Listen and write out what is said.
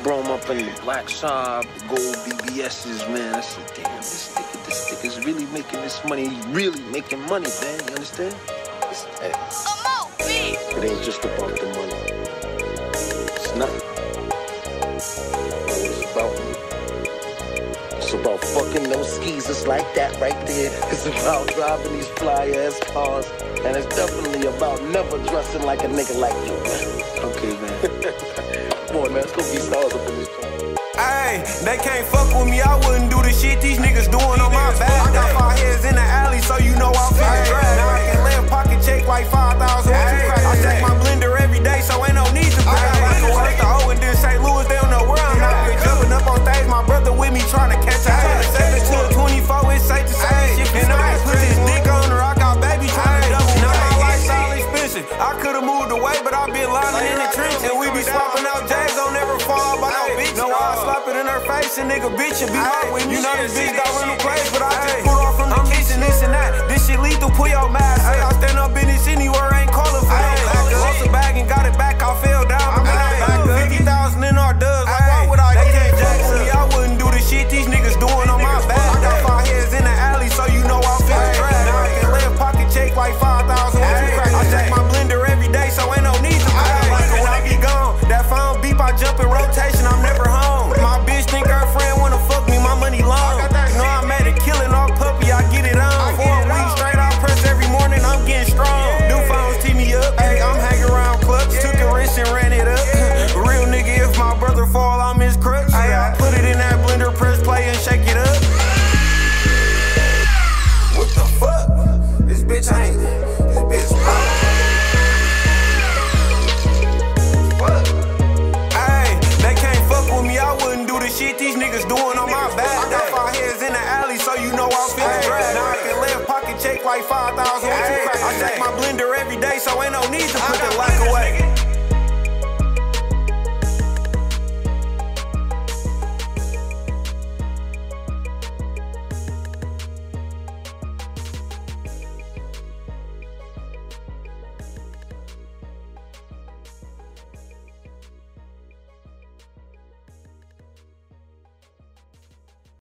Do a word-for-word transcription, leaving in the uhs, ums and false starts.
Brought him up in the black shop, the gold B B S's, man. I said, damn, this nigga, this nigga's really making this money. He's really making money, man. You understand? It's, hey, it ain't just about the money. It's not. It's about me. It's about fucking those skeezers like that right there. It's about driving these fly-ass cars. And it's definitely about never dressing like a nigga like you, man. Okay, man. Come on, man. Let's go be stars up in this joint. Ayy, they can't fuck with me. I wouldn't do the shit these niggas doing on my back. I got five heads in the alley, so you know I'm feeling drag. Now I can live pocket check like five thousand. I take my blender every day, so ain't no need to brag. I can work the O and then Saint Louis, they don't know where I'm at. Jumping up on stage, my brother with me trying to catch a seven to a twenty-four, it's safe to say shit. And I put this dick on her, I got baby trying to double. Now my lifestyle expensive. I could've moved away, but I been lying in the trench. And we be swapping out J's, don't never fall by no bitch. No, I slap it in her face, and nigga bitch should be my with me. You know this bitch got rental place, but I just pull off from the kitchen, this and that. This shit lethal, pull your mask. I stand up in this anywhere, ain't calling for no backup. Lost a bag and got it back, I fell down, but now back up. fifty thousand in our dubs, like why would I they can't jack me? I wouldn't do the shit these niggas doing on my back. I got five heads in the alley, so you know I'm feeling drag. Now I can live pocket check like five thousand. I take my blender every day, so ain't no need to brag. When I be gone, that phone beep, I jump in rotation, I'm never home. My bitch think her friend wanna fuck me, my money long. You know I made a killing off puppy, I get it on. Four weeks straight, I press every morning, I'm getting strong. New phones tee me up, hey, I'm hanging around clubs. Took a risk and ran it up. Real nigga, if my brother fall, I'm his crutch. I put it in that blender, press play and shake it up. What the fuck? This bitch ain't, this bitch fuck. Fuck. Ayy, they can't fuck with me, I wouldn't do the shit these niggas doing on my back. I got five heads in the alley, so you know I'm feeling drag. Now I can live pocket check like five thousand. I take my blender every day, so ain't no need to put the light.